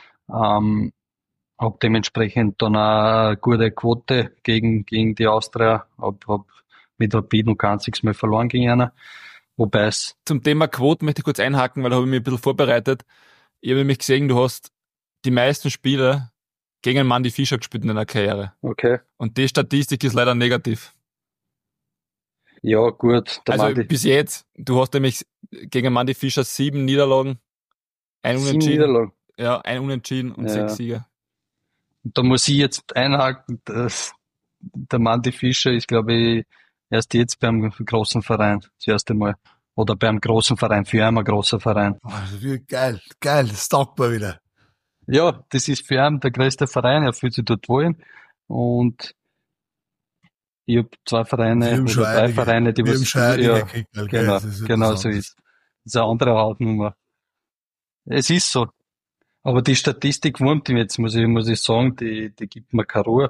S4: Hab dementsprechend dann auch eine gute Quote gegen die Austria. Hab mit Rapid noch kein einziges Mal verloren gegen einen. Wobei es...
S2: Zum Thema Quoten möchte ich kurz einhaken, weil da habe ich mich ein bisschen vorbereitet. Ich habe nämlich gesehen, du hast die meisten Spiele gegen Mandy Fischer gespielt in deiner Karriere.
S4: Okay.
S2: Und die Statistik ist leider negativ.
S4: Ja, gut.
S2: Also bis jetzt, du hast nämlich gegen Mandy Fischer 7 Niederlagen, ein Unentschieden. Ja, ein Unentschieden und 6 Siege.
S4: Da muss ich jetzt einhaken, dass der Mandy Fischer ist, glaube ich, erst jetzt beim großen Verein, das erste Mal. Oder beim großen Verein, für einen großer Verein.
S3: Oh, geil, das taugt mir wieder.
S4: Ja, das ist für ihn der größte Verein, er fühlt sich dort wohl. Und ich habe 2 Vereine oder 3 Vereine, die was... Ja, genau so ist. Das ist eine andere Hautnummer. Es ist so. Aber die Statistik wurmt ihm jetzt, muss ich sagen, die gibt mir keine Ruhe.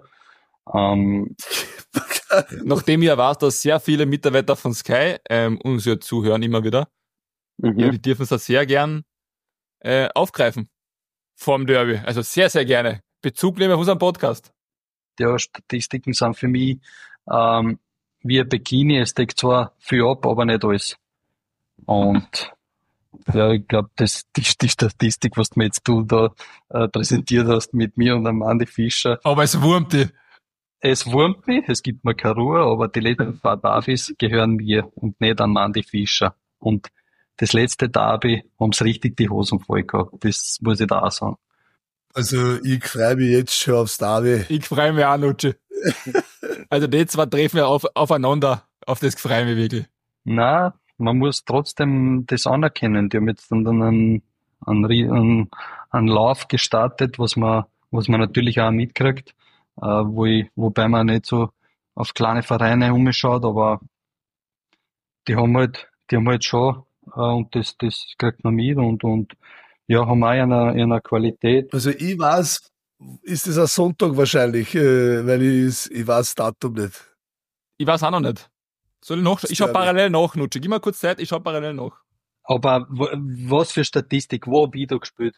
S2: Nachdem ich ja weiß, dass sehr viele Mitarbeiter von Sky uns ja zuhören immer wieder, ja, die dürfen es auch sehr gern aufgreifen vorm Derby. Also sehr, sehr gerne. Bezug nehmen auf unseren Podcast.
S4: Ja, Statistiken sind für mich wie ein Bikini. Es deckt zwar viel ab, aber nicht alles. Und ja, ich glaube, die Statistik, was du da präsentiert hast mit mir und dem Andi Fischer.
S2: Aber es wurmt dich.
S4: Es wurmt mich, es gibt mir keine Ruhe, aber die letzten 2 Derbys gehören mir und nicht an Andi Fischer. Und das letzte Derby haben sie richtig die Hosen voll gehabt. Das muss ich da auch sagen.
S3: Also ich freue mich jetzt schon aufs Derby.
S2: Ich freue mich auch, Nutschi. Also die 2 treffen wir aufeinander. Auf das freue ich mich wirklich.
S4: Nein, man muss trotzdem das anerkennen. Die haben jetzt dann einen Lauf gestartet, was man natürlich auch mitkriegt, wobei man nicht so auf kleine Vereine umschaut, aber die haben halt schon, und das kriegt man mit und ja, haben auch eine Qualität.
S3: Also ich weiß, ist das ein Sonntag wahrscheinlich, weil ich weiß das Datum nicht.
S2: Ich weiß auch noch nicht. Soll ich nachschauen? Ich schaue parallel nach, Nutschi. Gib mir kurz Zeit, ich schaue parallel nach.
S4: Aber was für Statistik? Wo hab ich da gespielt?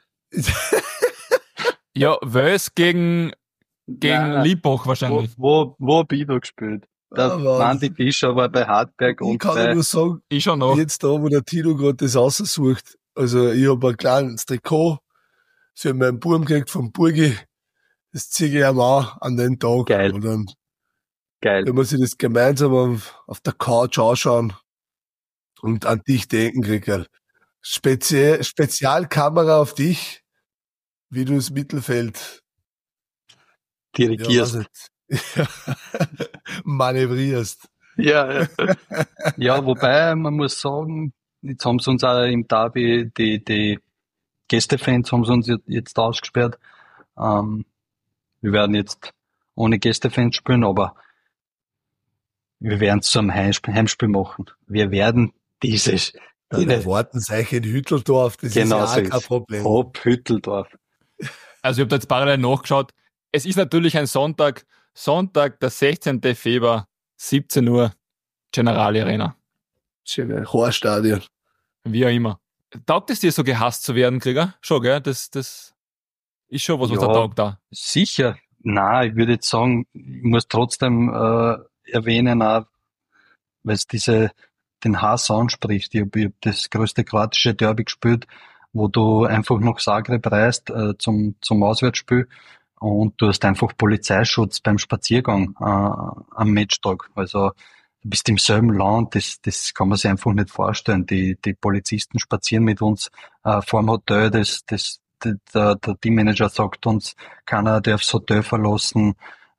S2: Ja, Wels gegen Liebach wahrscheinlich.
S4: Wo hab ich da gespielt? Der Mandy Fischer war bei Hartberg
S3: und ich kann nur sagen,
S2: ich schon noch.
S3: Jetzt da, wo der Tino gerade das aussucht, also ich habe ein kleines Trikot, sie haben meinen Buben gekriegt vom Burgi, das ziehe ich ihm auch an den Tag.
S4: Geil.
S3: Und dann,
S4: geil.
S3: wenn wir sich das gemeinsam auf der Couch anschauen und an dich denken, Kriegerl. Spezialkamera auf dich, wie du das Mittelfeld
S4: dirigierst.
S3: Ja, manövrierst.
S4: Ja. Ja, wobei man muss sagen, jetzt haben sie uns auch im Derby, die Gästefans haben sie uns jetzt ausgesperrt. Wir werden jetzt ohne Gästefans spielen, aber wir werden es zu einem Heimspiel machen. Wir werden dieses...
S3: Dann erwarten sie euch in Hütteldorf, das
S4: genau
S3: ist ja auch kein Problem.
S4: Hopp, Hütteldorf.
S2: Also ich habe da jetzt parallel nachgeschaut. Es ist natürlich ein Sonntag, der 16. Februar, 17 Uhr, Generali Arena.
S3: Schöne Horststadion.
S2: Wie auch immer. Taugt es dir so gehasst zu werden, Krieger? Schon, gell? Das ist schon was da taugt da.
S4: Sicher. Nein, ich würde jetzt sagen, ich muss trotzdem erwähnen, auch, weil es den Hass anspricht. Ich hab das größte kroatische Derby gespielt, wo du einfach nach Zagreb reist zum Auswärtsspiel und du hast einfach Polizeischutz beim Spaziergang am Matchtag. Also du bist im selben Land, das kann man sich einfach nicht vorstellen. Die Polizisten spazieren mit uns vor dem Hotel, der Teammanager sagt uns, keiner darf das Hotel verlassen.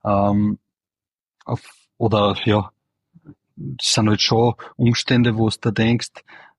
S4: Oder ja, das sind halt schon Umstände, wo du da denkst,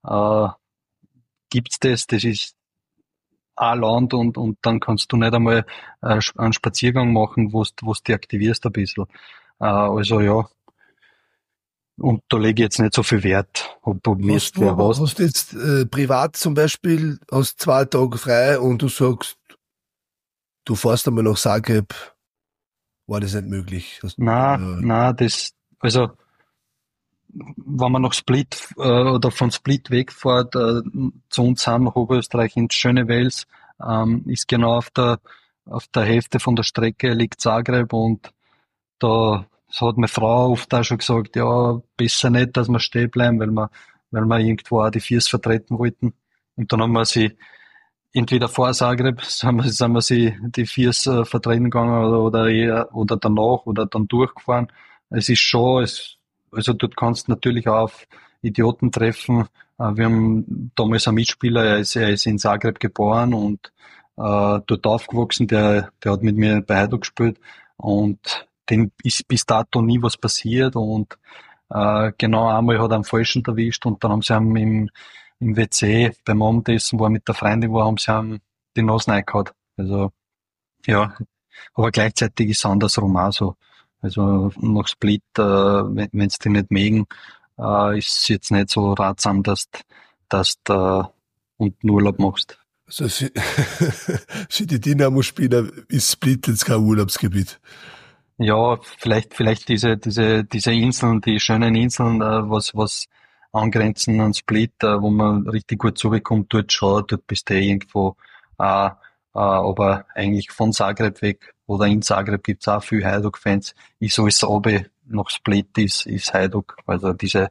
S4: gibt's das? Das ist ein Land und dann kannst du nicht einmal einen Spaziergang machen, wo du dich aktivierst ein bisschen. Also ja, und da lege ich jetzt nicht so viel Wert, ob mir
S3: Hast du jetzt privat zum Beispiel, hast 2 Tage frei und du sagst, du fährst einmal nach Zagreb, war das nicht möglich?
S4: Nein, also wenn man nach Split oder von Split wegfährt zu uns heim nach Oberösterreich ins schöne Wels, ist genau auf der Hälfte von der Strecke liegt Zagreb und da hat meine Frau oft auch schon gesagt, ja, besser nicht, dass wir stehen bleiben, weil wir irgendwo auch die Viers vertreten wollten. Und dann haben wir sie entweder vor Zagreb, sind wir sie die Viers vertreten gegangen oder danach oder dann durchgefahren. Es ist schon, also dort kannst du natürlich auch auf Idioten treffen. Wir haben damals einen Mitspieler, er ist in Zagreb geboren und dort aufgewachsen, der hat mit mir bei Hajduk gespielt und dem ist bis dato nie was passiert und genau einmal hat er einen Falschen erwischt und dann haben sie ihn im WC beim Abendessen, wo er mit der Freundin war, haben sie ihm die Nase reingehauen. Also ja, aber gleichzeitig ist es andersrum auch so. Also nach Split, wenn sie die nicht mögen, ist es jetzt nicht so ratsam, dass du unten Urlaub machst.
S3: Also für die Dynamo-Spieler ist Split jetzt kein Urlaubsgebiet.
S4: Ja, vielleicht diese Inseln, die schönen Inseln, was angrenzen an Split, wo man richtig gut zurückkommt, dort bist du irgendwo, aber eigentlich von Zagreb weg oder in Zagreb gibt's auch viel Hajduk-Fans. Ist alles oben nach Split ist Hajduk. Also diese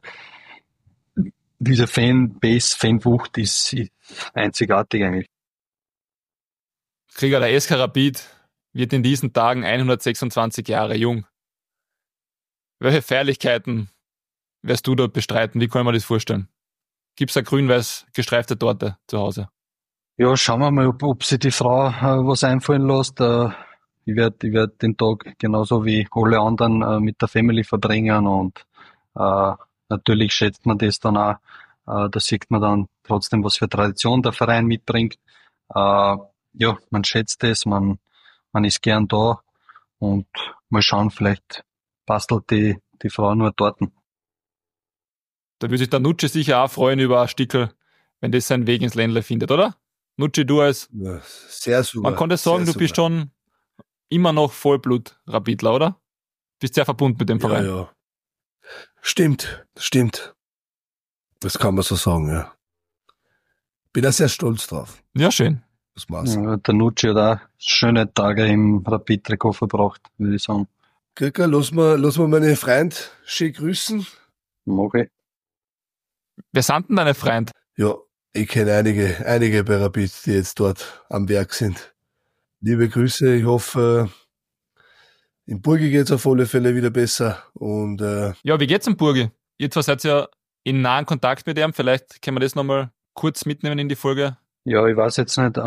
S4: Fanbase, Fanwucht ist einzigartig eigentlich.
S2: Krieger, der SK Rapid wird in diesen Tagen 126 Jahre jung. Welche Feierlichkeiten wirst du dort bestreiten? Wie kann man das vorstellen? Gibt's eine grün-weiß gestreifte Torte zu Hause?
S4: Ja, schauen wir mal, ob sich die Frau was einfallen lässt. Ich werd den Tag genauso wie alle anderen mit der Family verbringen und natürlich schätzt man das dann auch. Da sieht man dann trotzdem, was für Tradition der Verein mitbringt. Ja, man schätzt es, man ist gern da und mal schauen, vielleicht bastelt die Frau nur Torten.
S2: Da würde sich der Nutschi sicher auch freuen über ein Stickel, wenn das seinen Weg ins Ländle findet, oder? Nutschi, du als...
S3: Ja, sehr super.
S2: Man konnte sagen, du bist schon immer noch Vollblut-Rapidler, oder? Bist sehr verbunden mit dem Verein.
S3: Ja. Stimmt. Das kann man so sagen, ja. Bin da sehr stolz drauf.
S2: Ja, schön.
S3: Das war's.
S4: Ja, der Nutschi hat auch schöne Tage im Rapid-Trikot verbracht, würde ich sagen.
S3: Krieger, lass mal meine Freund schön grüßen.
S4: Mach ich.
S2: Wer sind denn deine Freunde?
S3: Ja, ich kenne einige bei Rapid, die jetzt dort am Werk sind. Liebe Grüße, ich hoffe, in Burgi geht's auf alle Fälle wieder besser. Und
S2: Ja, wie geht's in Burgi? Ihr zwei seid ja in nahen Kontakt mit ihm. Vielleicht können wir das nochmal kurz mitnehmen in die Folge.
S4: Ja, ich weiß jetzt nicht,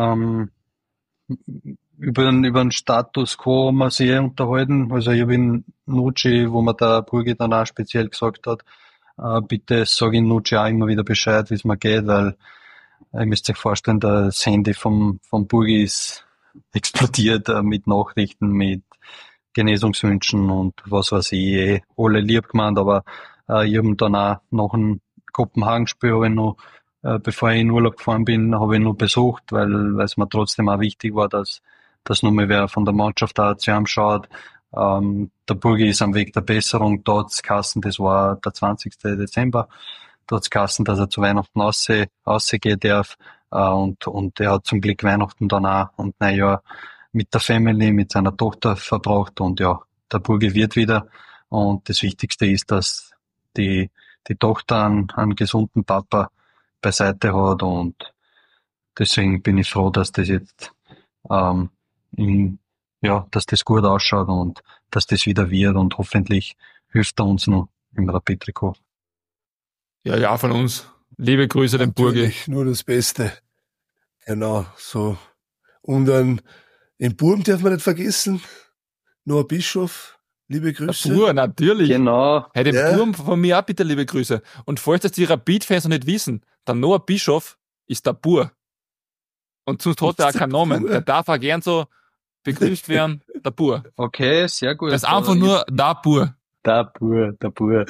S4: über den Status quo haben wir sich unterhalten. Also ich habe in Nutschi, wo mir der Burgi dann auch speziell gesagt hat, bitte sag in Nutschi auch immer wieder Bescheid, wie es mir geht, weil ihr müsst euch vorstellen, das Handy vom Burgi ist explodiert mit Nachrichten, mit Genesungswünschen und was weiß ich, alle lieb gemeint, aber ich habe ihn dann auch nach dem Kopenhagen-Spiel habe ich noch, bevor ich in Urlaub gefahren bin, habe ich noch besucht, weil es mir trotzdem auch wichtig war, dass nur mal wer von der Mannschaft auch zu ihm schaut. Der Burgi ist am Weg der Besserung, da hat's geheißen, das war der 20. Dezember, da hat's geheißen, dass er zu Weihnachten rausgehen darf, und er hat zum Glück Weihnachten dann auch und Neujahr mit der Family, mit seiner Tochter verbracht und ja, der Burgi wird wieder und das Wichtigste ist, dass die Tochter einen gesunden Papa beiseite hat und deswegen bin ich froh, dass das jetzt in ja, dass das gut ausschaut und dass das wieder wird und hoffentlich hilft er uns noch im Rapid-Trikot.
S2: Ja, von uns. Liebe Grüße, den Burgi.
S3: Natürlich, nur das Beste. Genau, so. Und dann, den Burm darf man nicht vergessen. Noah Bischof, liebe Grüße.
S2: Der Bur, natürlich.
S4: Genau.
S2: Hey, den
S3: Ja.
S2: Burm von mir auch bitte liebe Grüße. Und falls das die Rapid-Fans noch nicht wissen, der Noah Bischof ist der Bur. Und sonst hat er auch keinen Namen. Der darf auch gern so begrüßt werden, der Bur.
S4: Okay, sehr gut.
S2: Das ist einfach nur der Bur.
S4: Der Bur.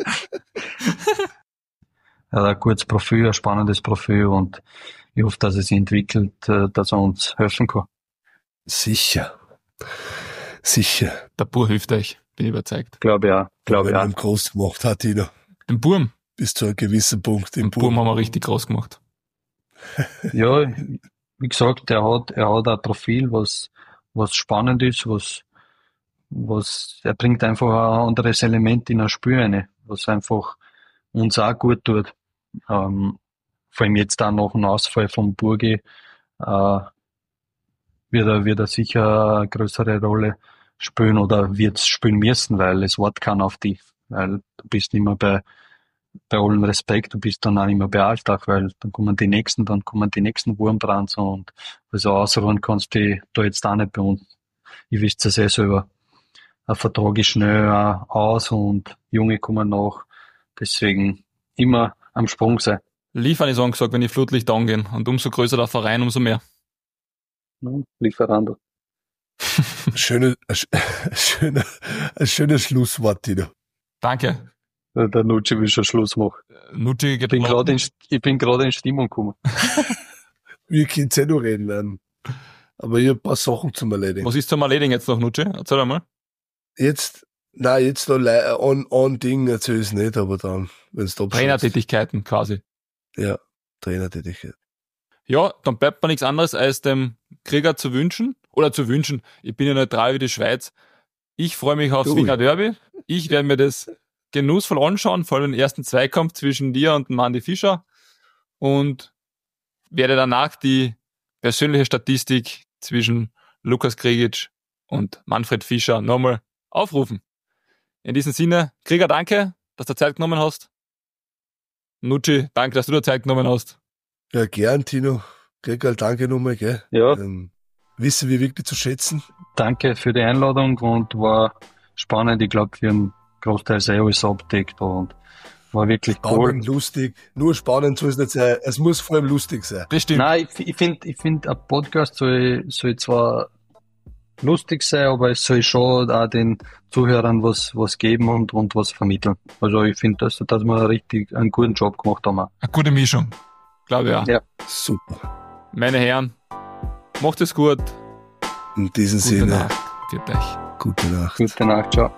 S4: Er hat ein gutes Profil, ein spannendes Profil und ich hoffe, dass es sich entwickelt, dass er uns helfen kann.
S3: Sicher.
S2: Der Bur hilft euch, bin ich überzeugt.
S4: Glaube ja.
S3: Wenn er ihn groß gemacht hat, Tino.
S2: Den Burm.
S3: Bis zu einem gewissen Punkt.
S2: Den Burm haben wir richtig groß gemacht.
S4: Ja, wie gesagt, er hat ein Profil, was spannend ist, er bringt einfach ein anderes Element in ein Spiel rein, was einfach uns auch gut tut. Vor allem jetzt auch nach dem Ausfall vom Burgi, wird er sicher eine größere Rolle spielen oder wird es spielen müssen, weil es wartet keiner auf dich, weil du bist nicht mehr bei allem Respekt, du bist dann auch nicht mehr bei Alltag, weil dann kommen die nächsten Wurmbrands und also ausruhen kannst du da jetzt auch nicht bei uns. Ich wisst es ja selber. Ein Vertrag ist schnell aus und Junge kommen nach. Deswegen immer am Sprung sein.
S2: Liefern ist angesagt, wenn die Flutlichter angehen. Und umso größer der Verein, umso mehr.
S4: Lieferando.
S3: Ein schönes Schlusswort, Tino.
S2: Danke.
S4: Der Nucci will schon Schluss machen.
S2: Nucci geht
S4: Ich bin gerade in Stimmung gekommen.
S3: Wir können ja noch reden werden. Aber ich habe ein paar Sachen zum Erledigen.
S2: Was ist zum Erledigen jetzt noch, Nucci? Erzähl einmal.
S3: Jetzt noch ein Ding erzähl ich nicht, aber dann, wenn es da
S2: Trainertätigkeiten quasi.
S3: Ja, Trainertätigkeit.
S2: Ja, dann bleibt mir nichts anderes, als dem Krieger zu wünschen. Ich bin ja neutral wie die Schweiz. Ich freue mich aufs Wiener Derby. Ich werde mir das genussvoll anschauen, vor allem den ersten Zweikampf zwischen dir und Mandy Fischer. Und werde danach die persönliche Statistik zwischen Lukas Krigic und Manfred Fischer nochmal aufrufen. In diesem Sinne, Krieger, danke, dass du Zeit genommen hast. Nucci, danke, dass du dir Zeit genommen hast.
S3: Ja, gern, Tino. Krieger, danke nochmal, gell?
S4: Ja.
S3: Wissen wir wirklich zu schätzen.
S4: Danke für die Einladung und war spannend. Ich glaube, wir haben großteils alles abgedeckt und war wirklich
S3: Spannend,
S4: cool.
S3: lustig. Nur spannend soll es nicht sein. Es muss vor allem lustig sein.
S2: Das stimmt.
S4: Nein, ich finde, ein Podcast soll zwar lustig sein, aber es soll schon auch den Zuhörern was geben und was vermitteln. Also ich finde, dass wir einen guten Job gemacht haben.
S2: Eine gute Mischung. Glaube ich auch.
S4: Ja.
S3: Super.
S2: Meine Herren, macht es gut.
S3: In diesem
S2: Gute
S3: Sinne,
S2: Nacht. Für euch.
S3: gute Nacht.
S4: Gute Nacht, ciao.